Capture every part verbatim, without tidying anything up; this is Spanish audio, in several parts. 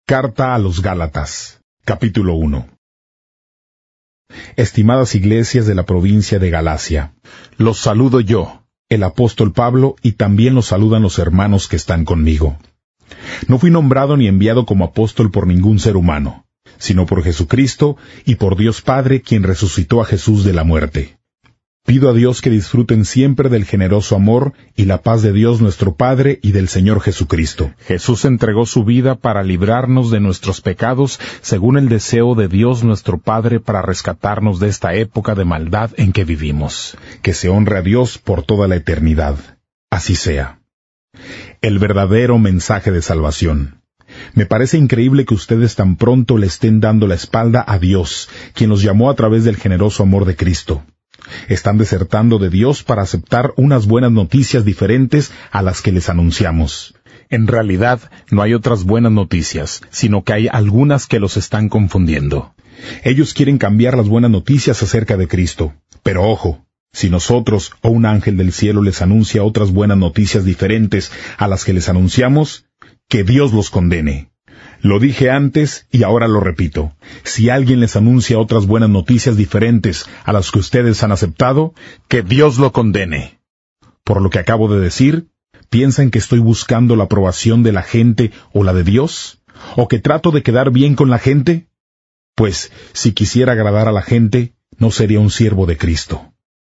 Carta a los Gálatas, capítulo uno. Estimadas iglesias de la provincia de Galacia, los saludo yo, el apóstol Pablo, y también los saludan los hermanos que están conmigo. No fui nombrado ni enviado como apóstol por ningún ser humano, sino por Jesucristo y por Dios Padre, quien resucitó a Jesús de la muerte. Pido a Dios que disfruten siempre del generoso amor y la paz de Dios nuestro Padre y del Señor Jesucristo. Jesús entregó su vida para librarnos de nuestros pecados, según el deseo de Dios nuestro Padre, para rescatarnos de esta época de maldad en que vivimos. Que se honre a Dios por toda la eternidad. Así sea. El verdadero mensaje de salvación. Me parece increíble que ustedes tan pronto le estén dando la espalda a Dios, quien los llamó a través del generoso amor de Cristo. Están desertando de Dios para aceptar unas buenas noticias diferentes a las que les anunciamos. En realidad, no hay otras buenas noticias, sino que hay algunas que los están confundiendo. Ellos quieren cambiar las buenas noticias acerca de Cristo. Pero ojo, si nosotros o un ángel del cielo les anuncia otras buenas noticias diferentes a las que les anunciamos, que Dios los condene. Lo dije antes y ahora lo repito. Si alguien les anuncia otras buenas noticias diferentes a las que ustedes han aceptado, que Dios lo condene. Por lo que acabo de decir, ¿piensan que estoy buscando la aprobación de la gente o la de Dios? ¿O que trato de quedar bien con la gente? Pues, si quisiera agradar a la gente, no sería un siervo de Cristo.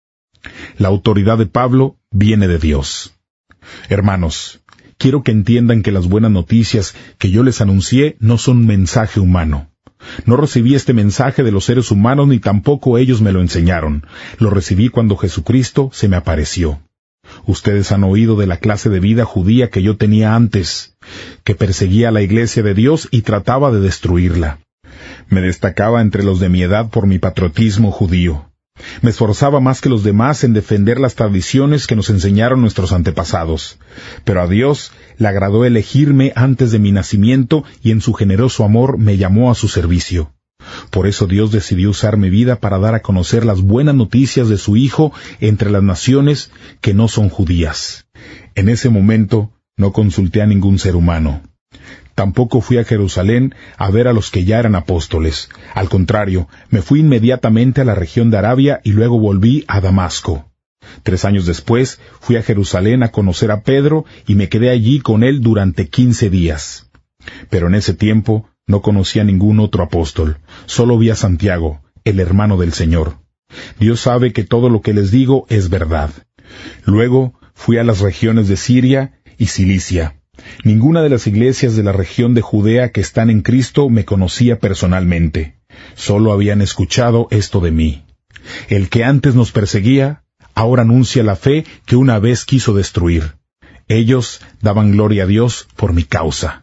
La autoridad de Pablo viene de Dios. Hermanos, quiero que entiendan que las buenas noticias que yo les anuncié no son un mensaje humano. No recibí este mensaje de los seres humanos ni tampoco ellos me lo enseñaron. Lo recibí cuando Jesucristo se me apareció. Ustedes han oído de la clase de vida judía que yo tenía antes, que perseguía a la iglesia de Dios y trataba de destruirla. Me destacaba entre los de mi edad por mi patriotismo judío. Me esforzaba más que los demás en defender las tradiciones que nos enseñaron nuestros antepasados. Pero a Dios le agradó elegirme antes de mi nacimiento y en su generoso amor me llamó a su servicio. Por eso Dios decidió usar mi vida para dar a conocer las buenas noticias de su Hijo entre las naciones que no son judías. En ese momento no consulté a ningún ser humano. Tampoco fui a Jerusalén a ver a los que ya eran apóstoles. Al contrario, me fui inmediatamente a la región de Arabia y luego volví a Damasco. Tres años después, fui a Jerusalén a conocer a Pedro y me quedé allí con él durante quince días. Pero en ese tiempo no conocí a ningún otro apóstol. Solo vi a Santiago, el hermano del Señor. Dios sabe que todo lo que les digo es verdad. Luego fui a las regiones de Siria y Cilicia. Ninguna de las iglesias de la región de Judea que están en Cristo me conocía personalmente. Solo habían escuchado esto de mí. El que antes nos perseguía, ahora anuncia la fe que una vez quiso destruir. Ellos daban gloria a Dios por mi causa.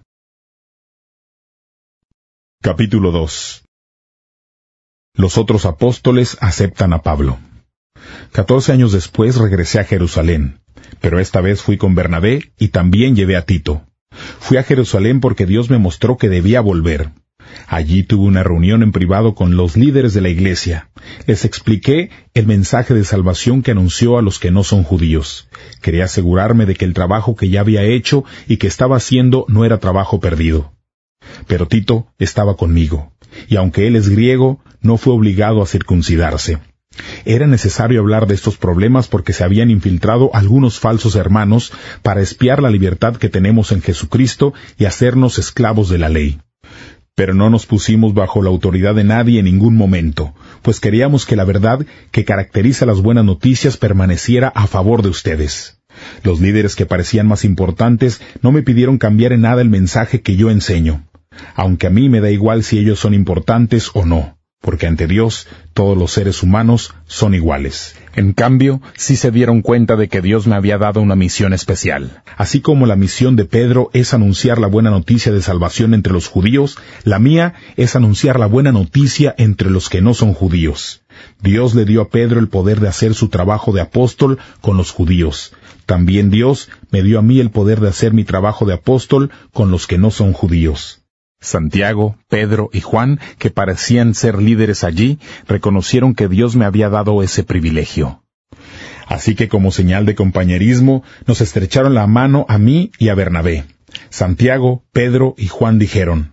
Capítulo dos. Los otros apóstoles aceptan a Pablo. Catorce años después regresé a Jerusalén. Pero esta vez fui con Bernabé y también llevé a Tito. Fui a Jerusalén porque Dios me mostró que debía volver. Allí tuve una reunión en privado con los líderes de la iglesia. Les expliqué el mensaje de salvación que anunció a los que no son judíos. Quería asegurarme de que el trabajo que ya había hecho y que estaba haciendo no era trabajo perdido. Pero Tito estaba conmigo, y aunque él es griego, no fue obligado a circuncidarse. Era necesario hablar de estos problemas porque se habían infiltrado algunos falsos hermanos para espiar la libertad que tenemos en Jesucristo y hacernos esclavos de la ley. Pero no nos pusimos bajo la autoridad de nadie en ningún momento, pues queríamos que la verdad que caracteriza las buenas noticias permaneciera a favor de ustedes. Los líderes que parecían más importantes no me pidieron cambiar en nada el mensaje que yo enseño, aunque a mí me da igual si ellos son importantes o no. Porque ante Dios todos los seres humanos son iguales. En cambio, sí se dieron cuenta de que Dios me había dado una misión especial. Así como la misión de Pedro es anunciar la buena noticia de salvación entre los judíos, la mía es anunciar la buena noticia entre los que no son judíos. Dios le dio a Pedro el poder de hacer su trabajo de apóstol con los judíos. También Dios me dio a mí el poder de hacer mi trabajo de apóstol con los que no son judíos. Santiago, Pedro y Juan, que parecían ser líderes allí, reconocieron que Dios me había dado ese privilegio. Así que como señal de compañerismo, nos estrecharon la mano a mí y a Bernabé. Santiago, Pedro y Juan dijeron,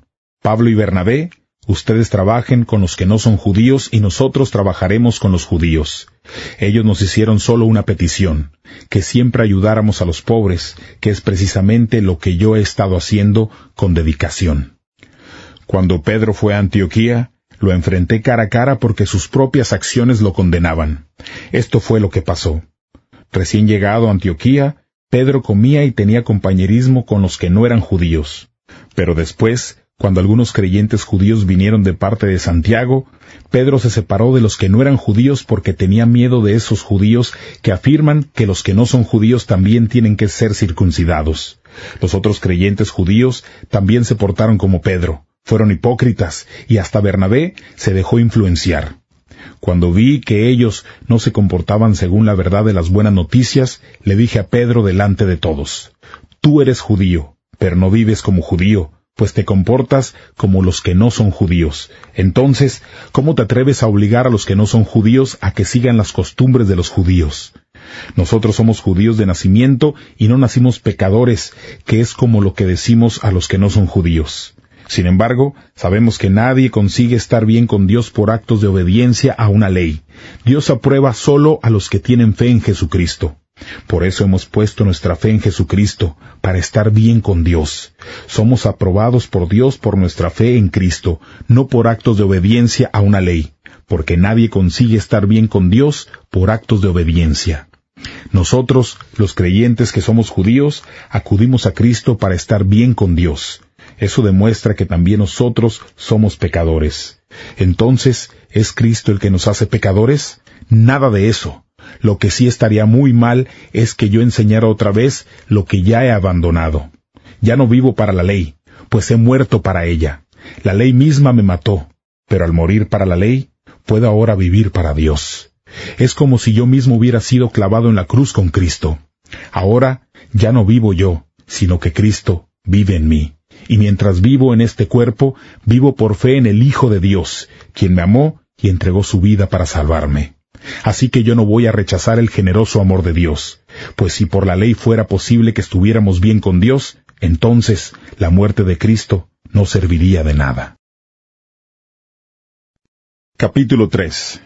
Pablo y Bernabé, ustedes trabajen con los que no son judíos y nosotros trabajaremos con los judíos. Ellos nos hicieron solo una petición, que siempre ayudáramos a los pobres, que es precisamente lo que yo he estado haciendo con dedicación. Cuando Pedro fue a Antioquía, lo enfrenté cara a cara porque sus propias acciones lo condenaban. Esto fue lo que pasó. Recién llegado a Antioquía, Pedro comía y tenía compañerismo con los que no eran judíos. Pero después, cuando algunos creyentes judíos vinieron de parte de Santiago, Pedro se separó de los que no eran judíos porque tenía miedo de esos judíos que afirman que los que no son judíos también tienen que ser circuncidados. Los otros creyentes judíos también se portaron como Pedro, fueron hipócritas, y hasta Bernabé se dejó influenciar. Cuando vi que ellos no se comportaban según la verdad de las buenas noticias, le dije a Pedro delante de todos: «Tú eres judío, pero no vives como judío, pues te comportas como los que no son judíos. Entonces, ¿cómo te atreves a obligar a los que no son judíos a que sigan las costumbres de los judíos? Nosotros somos judíos de nacimiento y no nacimos pecadores, que es como lo que decimos a los que no son judíos. Sin embargo, sabemos que nadie consigue estar bien con Dios por actos de obediencia a una ley. Dios aprueba solo a los que tienen fe en Jesucristo. Por eso hemos puesto nuestra fe en Jesucristo, para estar bien con Dios. Somos aprobados por Dios por nuestra fe en Cristo, no por actos de obediencia a una ley, porque nadie consigue estar bien con Dios por actos de obediencia. Nosotros, los creyentes que somos judíos, acudimos a Cristo para estar bien con Dios. Eso demuestra que también nosotros somos pecadores. Entonces, ¿es Cristo el que nos hace pecadores? Nada de eso. Lo que sí estaría muy mal es que yo enseñara otra vez lo que ya he abandonado. Ya no vivo para la ley, pues he muerto para ella. La ley misma me mató, pero al morir para la ley, puedo ahora vivir para Dios. Es como si yo mismo hubiera sido clavado en la cruz con Cristo. Ahora ya no vivo yo, sino que Cristo vive en mí. Y mientras vivo en este cuerpo, vivo por fe en el Hijo de Dios, quien me amó y entregó su vida para salvarme. Así que yo no voy a rechazar el generoso amor de Dios, pues si por la ley fuera posible que estuviéramos bien con Dios, entonces la muerte de Cristo no serviría de nada. Capítulo tres.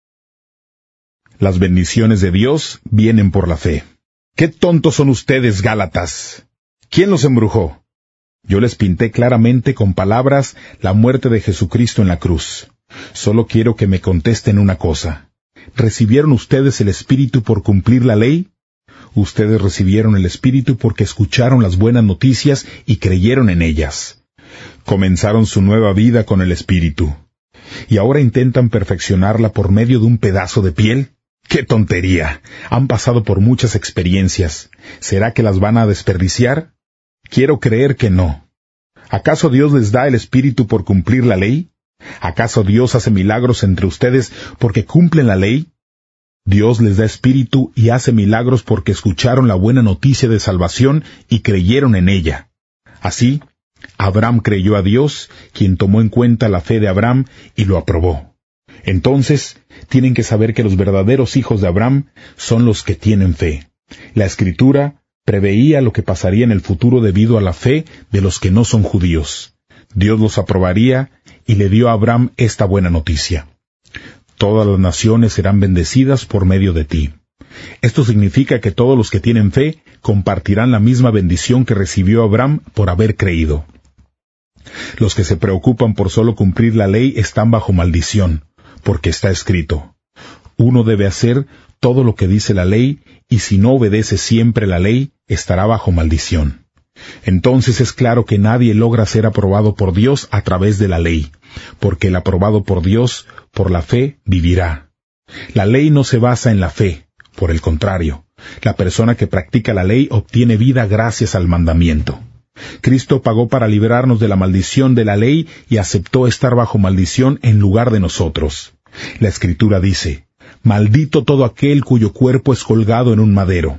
Las bendiciones de Dios vienen por la fe. ¡Qué tontos son ustedes, Gálatas! ¿Quién los embrujó? Yo les pinté claramente con palabras la muerte de Jesucristo en la cruz. Solo quiero que me contesten una cosa. ¿Recibieron ustedes el Espíritu por cumplir la ley? Ustedes recibieron el Espíritu porque escucharon las buenas noticias y creyeron en ellas. Comenzaron su nueva vida con el Espíritu. ¿Y ahora intentan perfeccionarla por medio de un pedazo de piel? ¡Qué tontería! Han pasado por muchas experiencias. ¿Será que las van a desperdiciar? Quiero creer que no. ¿Acaso Dios les da el Espíritu por cumplir la ley? ¿Acaso Dios hace milagros entre ustedes porque cumplen la ley? Dios les da espíritu y hace milagros porque escucharon la buena noticia de salvación y creyeron en ella. Así, Abraham creyó a Dios, quien tomó en cuenta la fe de Abraham y lo aprobó. Entonces, tienen que saber que los verdaderos hijos de Abraham son los que tienen fe. La Escritura preveía lo que pasaría en el futuro debido a la fe de los que no son judíos. Dios los aprobaría y le dio a Abraham esta buena noticia. Todas las naciones serán bendecidas por medio de ti. Esto significa que todos los que tienen fe compartirán la misma bendición que recibió Abraham por haber creído. Los que se preocupan por solo cumplir la ley están bajo maldición, porque está escrito: uno debe hacer todo lo que dice la ley, y si no obedece siempre la ley, estará bajo maldición. Entonces es claro que nadie logra ser aprobado por Dios a través de la ley, porque el aprobado por Dios, por la fe, vivirá. La ley no se basa en la fe, por el contrario, la persona que practica la ley obtiene vida gracias al mandamiento. Cristo pagó para librarnos de la maldición de la ley y aceptó estar bajo maldición en lugar de nosotros. La Escritura dice: «Maldito todo aquel cuyo cuerpo es colgado en un madero».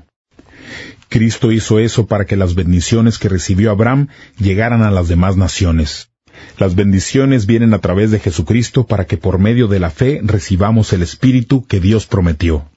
Cristo hizo eso para que las bendiciones que recibió Abraham llegaran a las demás naciones. Las bendiciones vienen a través de Jesucristo para que por medio de la fe recibamos el Espíritu que Dios prometió.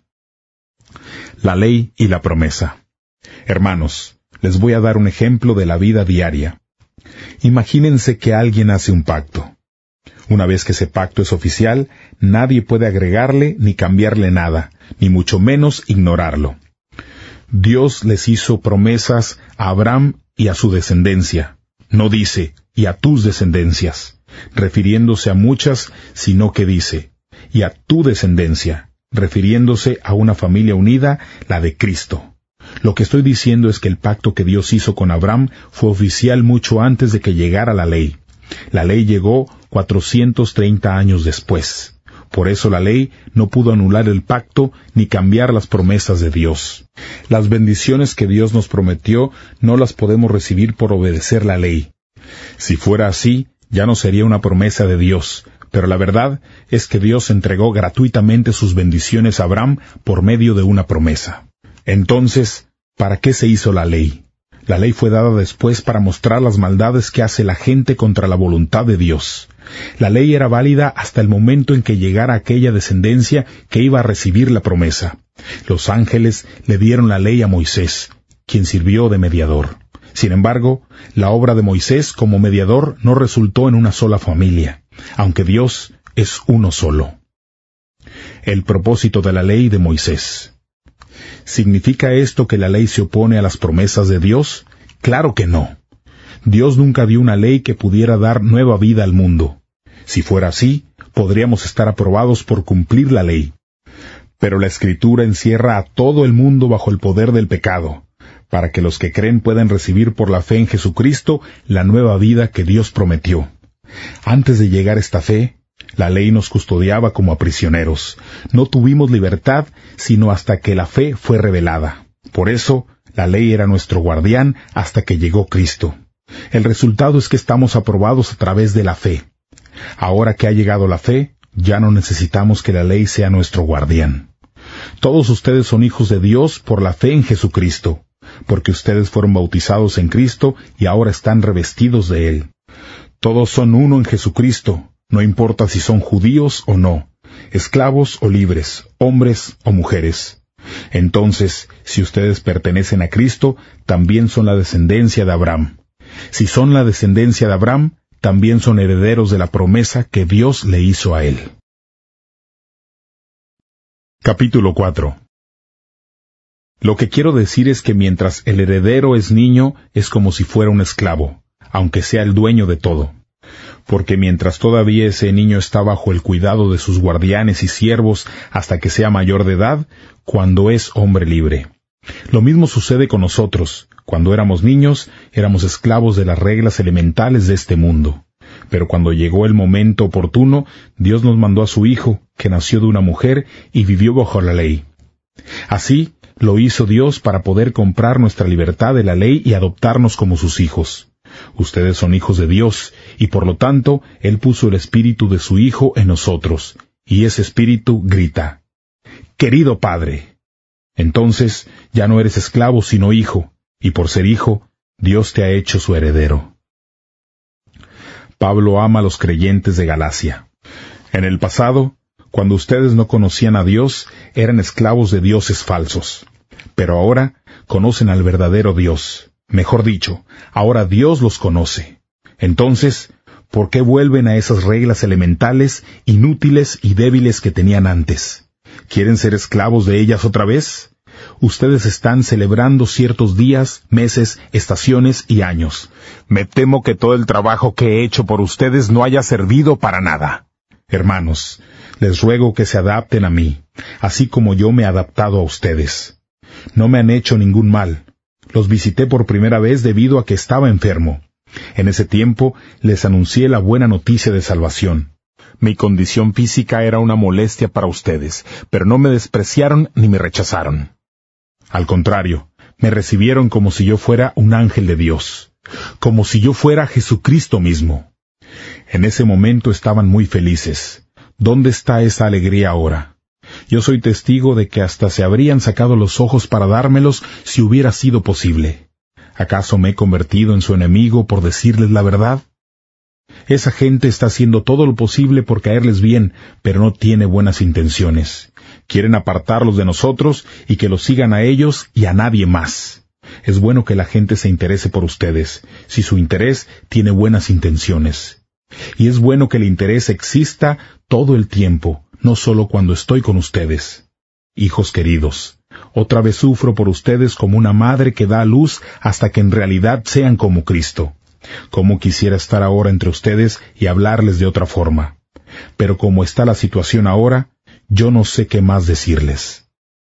La ley y la promesa. Hermanos, les voy a dar un ejemplo de la vida diaria. Imagínense que alguien hace un pacto. Una vez que ese pacto es oficial, nadie puede agregarle ni cambiarle nada, ni mucho menos ignorarlo. Dios les hizo promesas a Abraham y a su descendencia. No dice, y a tus descendencias, refiriéndose a muchas, sino que dice, y a tu descendencia, refiriéndose a una familia unida, la de Cristo. Lo que estoy diciendo es que el pacto que Dios hizo con Abraham fue oficial mucho antes de que llegara la ley. La ley llegó cuatrocientos treinta años después. Por eso la ley no pudo anular el pacto ni cambiar las promesas de Dios. Las bendiciones que Dios nos prometió no las podemos recibir por obedecer la ley. Si fuera así, ya no sería una promesa de Dios, pero la verdad es que Dios entregó gratuitamente sus bendiciones a Abraham por medio de una promesa. Entonces, ¿para qué se hizo la ley? La ley fue dada después para mostrar las maldades que hace la gente contra la voluntad de Dios. La ley era válida hasta el momento en que llegara aquella descendencia que iba a recibir la promesa. Los ángeles le dieron la ley a Moisés, quien sirvió de mediador. Sin embargo, la obra de Moisés como mediador no resultó en una sola familia, aunque Dios es uno solo. El propósito de la ley de Moisés. ¿Significa esto que la ley se opone a las promesas de Dios? Claro que no. Dios nunca dio una ley que pudiera dar nueva vida al mundo. Si fuera así, podríamos estar aprobados por cumplir la ley. Pero la Escritura encierra a todo el mundo bajo el poder del pecado, para que los que creen puedan recibir por la fe en Jesucristo la nueva vida que Dios prometió. Antes de llegar a esta fe, la ley nos custodiaba como a prisioneros. No tuvimos libertad sino hasta que la fe fue revelada. Por eso, la ley era nuestro guardián hasta que llegó Cristo. El resultado es que estamos aprobados a través de la fe. Ahora que ha llegado la fe, ya no necesitamos que la ley sea nuestro guardián. Todos ustedes son hijos de Dios por la fe en Jesucristo, porque ustedes fueron bautizados en Cristo y ahora están revestidos de Él. Todos son uno en Jesucristo, no importa si son judíos o no, esclavos o libres, hombres o mujeres. Entonces, si ustedes pertenecen a Cristo, también son la descendencia de Abraham. Si son la descendencia de Abraham, también son herederos de la promesa que Dios le hizo a él. Capítulo cuatro. Lo que quiero decir es que mientras el heredero es niño, es como si fuera un esclavo, aunque sea el dueño de todo. Porque mientras todavía ese niño está bajo el cuidado de sus guardianes y siervos hasta que sea mayor de edad, cuando es hombre libre. Lo mismo sucede con nosotros. Cuando éramos niños, éramos esclavos de las reglas elementales de este mundo. Pero cuando llegó el momento oportuno, Dios nos mandó a su Hijo, que nació de una mujer y vivió bajo la ley. Así, lo hizo Dios para poder comprar nuestra libertad de la ley y adoptarnos como sus hijos. Ustedes son hijos de Dios, y por lo tanto, Él puso el espíritu de su Hijo en nosotros, y ese espíritu grita: ¡Querido Padre! Entonces, ya no eres esclavo sino hijo, y por ser hijo, Dios te ha hecho su heredero. Pablo ama a los creyentes de Galacia. En el pasado, cuando ustedes no conocían a Dios, eran esclavos de dioses falsos. Pero ahora conocen al verdadero Dios. Mejor dicho, ahora Dios los conoce. Entonces, ¿por qué vuelven a esas reglas elementales, inútiles y débiles que tenían antes? ¿Quieren ser esclavos de ellas otra vez? Ustedes están celebrando ciertos días, meses, estaciones y años. Me temo que todo el trabajo que he hecho por ustedes no haya servido para nada. Hermanos, les ruego que se adapten a mí, así como yo me he adaptado a ustedes. No me han hecho ningún mal. Los visité por primera vez debido a que estaba enfermo. En ese tiempo les anuncié la buena noticia de salvación. Mi condición física era una molestia para ustedes, pero no me despreciaron ni me rechazaron. Al contrario, me recibieron como si yo fuera un ángel de Dios, como si yo fuera Jesucristo mismo. En ese momento estaban muy felices. ¿Dónde está esa alegría ahora? Yo soy testigo de que hasta se habrían sacado los ojos para dármelos si hubiera sido posible. ¿Acaso me he convertido en su enemigo por decirles la verdad? Esa gente está haciendo todo lo posible por caerles bien, pero no tiene buenas intenciones. Quieren apartarlos de nosotros y que los sigan a ellos y a nadie más. Es bueno que la gente se interese por ustedes, si su interés tiene buenas intenciones. Y es bueno que el interés exista todo el tiempo, no solo cuando estoy con ustedes. Hijos queridos, otra vez sufro por ustedes como una madre que da a luz hasta que en realidad sean como Cristo. Cómo quisiera estar ahora entre ustedes y hablarles de otra forma. Pero como está la situación ahora, yo no sé qué más decirles.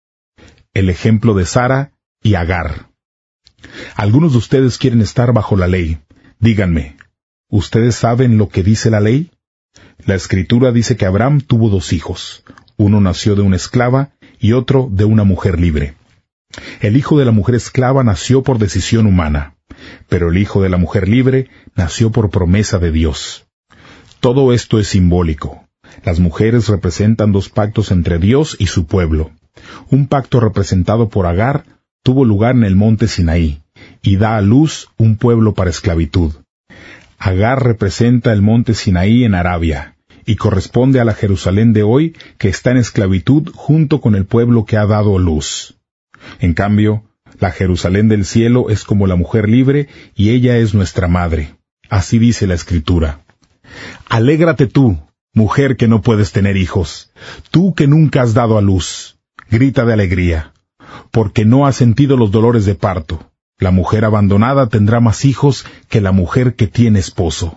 El ejemplo de Sara y Agar. Algunos de ustedes quieren estar bajo la ley. Díganme, ¿ustedes saben lo que dice la ley? La Escritura dice que Abraham tuvo dos hijos. Uno nació de una esclava y otro de una mujer libre. El hijo de la mujer esclava nació por decisión humana, pero el hijo de la mujer libre nació por promesa de Dios. Todo esto es simbólico. Las mujeres representan dos pactos entre Dios y su pueblo. Un pacto representado por Agar tuvo lugar en el monte Sinaí, y da a luz un pueblo para esclavitud. Agar representa el monte Sinaí en Arabia, y corresponde a la Jerusalén de hoy que está en esclavitud junto con el pueblo que ha dado luz. En cambio, la Jerusalén del cielo es como la mujer libre, y ella es nuestra madre. Así dice la Escritura. Alégrate tú, mujer que no puedes tener hijos, tú que nunca has dado a luz. Grita de alegría, porque no has sentido los dolores de parto. La mujer abandonada tendrá más hijos que la mujer que tiene esposo.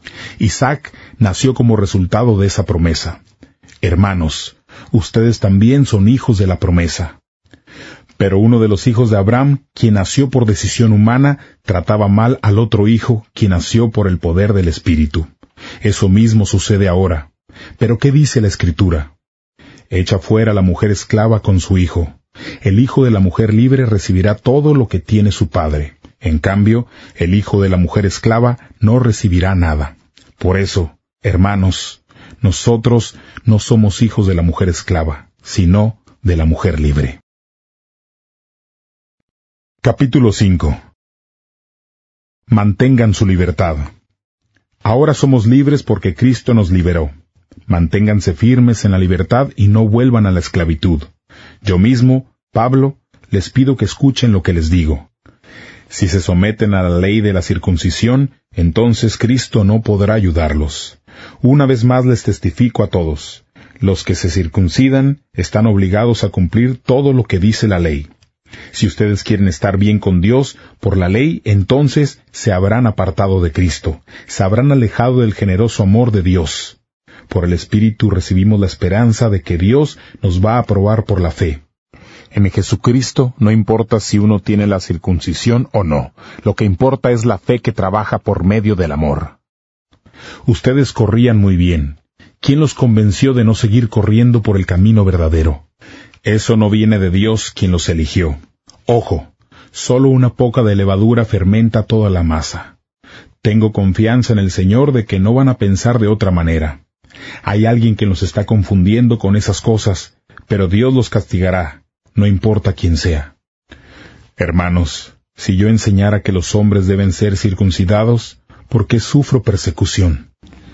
Isaac nació como resultado de esa promesa. Hermanos, ustedes también son hijos de la promesa. Pero uno de los hijos de Abraham, quien nació por decisión humana, trataba mal al otro hijo, quien nació por el poder del Espíritu. Eso mismo sucede ahora. ¿Pero qué dice la Escritura? Echa fuera a la mujer esclava con su hijo. El hijo de la mujer libre recibirá todo lo que tiene su padre. En cambio, el hijo de la mujer esclava no recibirá nada. Por eso, hermanos, nosotros no somos hijos de la mujer esclava, sino de la mujer libre. Capítulo cinco. Mantengan su libertad. Ahora somos libres porque Cristo nos liberó. Manténganse firmes en la libertad y no vuelvan a la esclavitud. Yo mismo, Pablo, les pido que escuchen lo que les digo. Si se someten a la ley de la circuncisión, entonces Cristo no podrá ayudarlos. Una vez más les testifico a todos. Los que se circuncidan están obligados a cumplir todo lo que dice la ley. Si ustedes quieren estar bien con Dios por la ley, entonces se habrán apartado de Cristo, se habrán alejado del generoso amor de Dios. Por el Espíritu recibimos la esperanza de que Dios nos va a aprobar por la fe. En Jesucristo no importa si uno tiene la circuncisión o no, lo que importa es la fe que trabaja por medio del amor. Ustedes corrían muy bien. ¿Quién los convenció de no seguir corriendo por el camino verdadero? Eso no viene de Dios quien los eligió. Ojo, solo una poca de levadura fermenta toda la masa. Tengo confianza en el Señor de que no van a pensar de otra manera. Hay alguien que los está confundiendo con esas cosas, pero Dios los castigará, no importa quién sea. Hermanos, si yo enseñara que los hombres deben ser circuncidados, ¿por qué sufro persecución?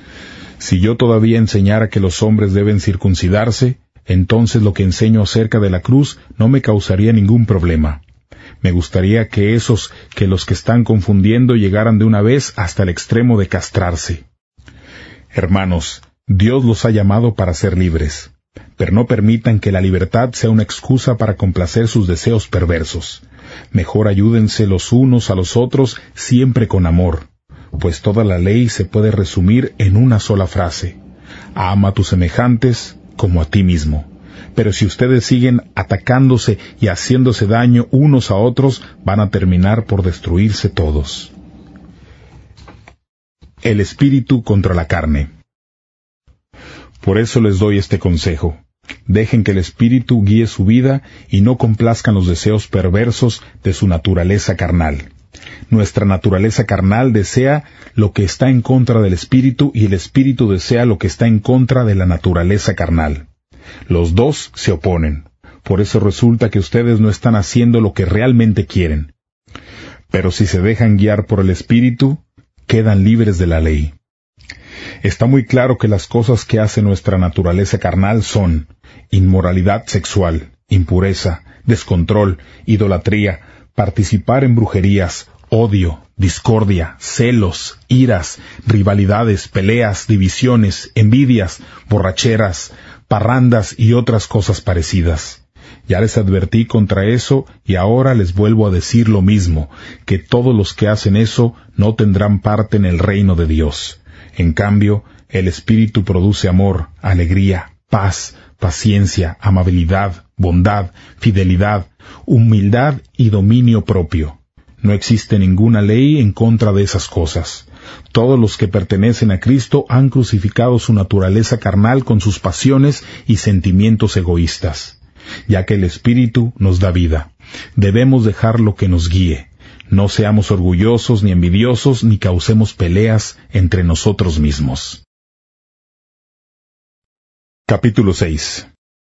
Si yo todavía enseñara que los hombres deben circuncidarse, entonces lo que enseño acerca de la cruz no me causaría ningún problema. Me gustaría que esos que los que están confundiendo llegaran de una vez hasta el extremo de castrarse. Hermanos, Dios los ha llamado para ser libres, pero no permitan que la libertad sea una excusa para complacer sus deseos perversos. Mejor ayúdense los unos a los otros siempre con amor, pues toda la ley se puede resumir en una sola frase: ama a tus semejantes como a ti mismo. Pero si ustedes siguen atacándose y haciéndose daño unos a otros, van a terminar por destruirse todos. El espíritu contra la carne. Por eso les doy este consejo. Dejen que el Espíritu guíe su vida y no complazcan los deseos perversos de su naturaleza carnal. Nuestra naturaleza carnal desea lo que está en contra del Espíritu y el Espíritu desea lo que está en contra de la naturaleza carnal. Los dos se oponen. Por eso resulta que ustedes no están haciendo lo que realmente quieren. Pero si se dejan guiar por el Espíritu, quedan libres de la ley. Está muy claro que las cosas que hace nuestra naturaleza carnal son inmoralidad sexual, impureza, descontrol, idolatría, participar en brujerías, odio, discordia, celos, iras, rivalidades, peleas, divisiones, envidias, borracheras, parrandas y otras cosas parecidas. Ya les advertí contra eso y ahora les vuelvo a decir lo mismo, que todos los que hacen eso no tendrán parte en el reino de Dios. En cambio, el Espíritu produce amor, alegría, paz, paciencia, amabilidad, bondad, fidelidad, humildad y dominio propio. No existe ninguna ley en contra de esas cosas. Todos los que pertenecen a Cristo han crucificado su naturaleza carnal con sus pasiones y sentimientos egoístas. Ya que el Espíritu nos da vida, debemos dejar lo que nos guíe. No seamos orgullosos ni envidiosos ni causemos peleas entre nosotros mismos. Capítulo seis.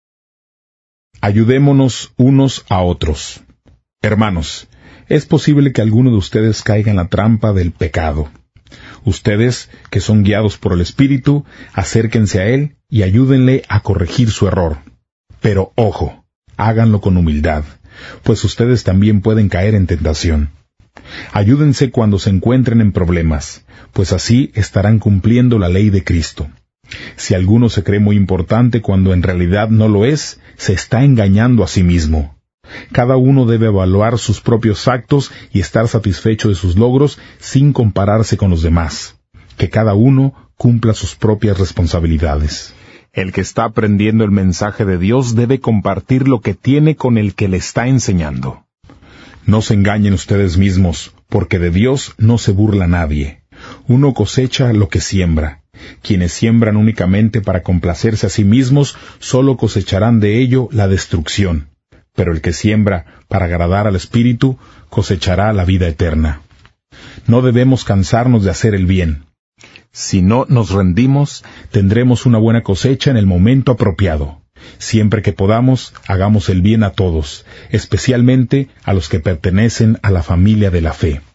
Ayudémonos unos a otros. Hermanos, es posible que alguno de ustedes caiga en la trampa del pecado. Ustedes, que son guiados por el Espíritu, acérquense a Él y ayúdenle a corregir su error. Pero ojo, háganlo con humildad, pues ustedes también pueden caer en tentación. Ayúdense cuando se encuentren en problemas, pues así estarán cumpliendo la ley de Cristo. Si alguno se cree muy importante cuando en realidad no lo es, se está engañando a sí mismo. Cada uno debe evaluar sus propios actos y estar satisfecho de sus logros sin compararse con los demás. Que cada uno cumpla sus propias responsabilidades. El que está aprendiendo el mensaje de Dios debe compartir lo que tiene con el que le está enseñando. No se engañen ustedes mismos, porque de Dios no se burla nadie. Uno cosecha lo que siembra. Quienes siembran únicamente para complacerse a sí mismos, solo cosecharán de ello la destrucción. Pero el que siembra para agradar al Espíritu, cosechará la vida eterna. No debemos cansarnos de hacer el bien. Si no nos rendimos, tendremos una buena cosecha en el momento apropiado. Siempre que podamos, hagamos el bien a todos, especialmente a los que pertenecen a la familia de la fe.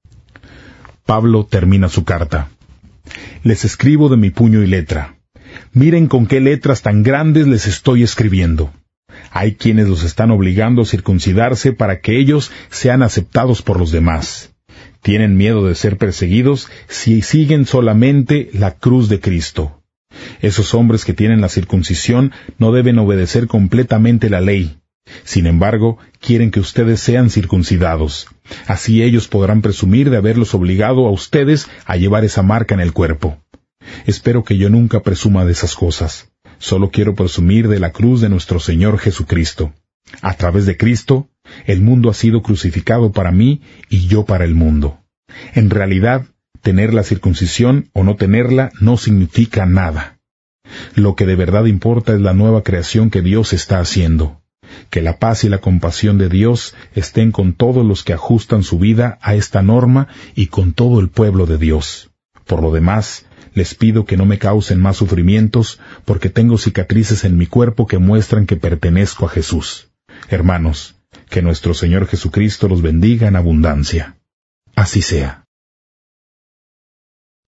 Pablo termina su carta. Les escribo de mi puño y letra. Miren con qué letras tan grandes les estoy escribiendo. Hay quienes los están obligando a circuncidarse para que ellos sean aceptados por los demás. Tienen miedo de ser perseguidos si siguen solamente la cruz de Cristo. Esos hombres que tienen la circuncisión no deben obedecer completamente la ley. Sin embargo, quieren que ustedes sean circuncidados. Así ellos podrán presumir de haberlos obligado a ustedes a llevar esa marca en el cuerpo. Espero que yo nunca presuma de esas cosas. Solo quiero presumir de la cruz de nuestro Señor Jesucristo. A través de Cristo, el mundo ha sido crucificado para mí y yo para el mundo. En realidad, tener la circuncisión o no tenerla no significa nada. Lo que de verdad importa es la nueva creación que Dios está haciendo. Que la paz y la compasión de Dios estén con todos los que ajustan su vida a esta norma y con todo el pueblo de Dios. Por lo demás, les pido que no me causen más sufrimientos, porque tengo cicatrices en mi cuerpo que muestran que pertenezco a Jesús. Hermanos, que nuestro Señor Jesucristo los bendiga en abundancia. Así sea.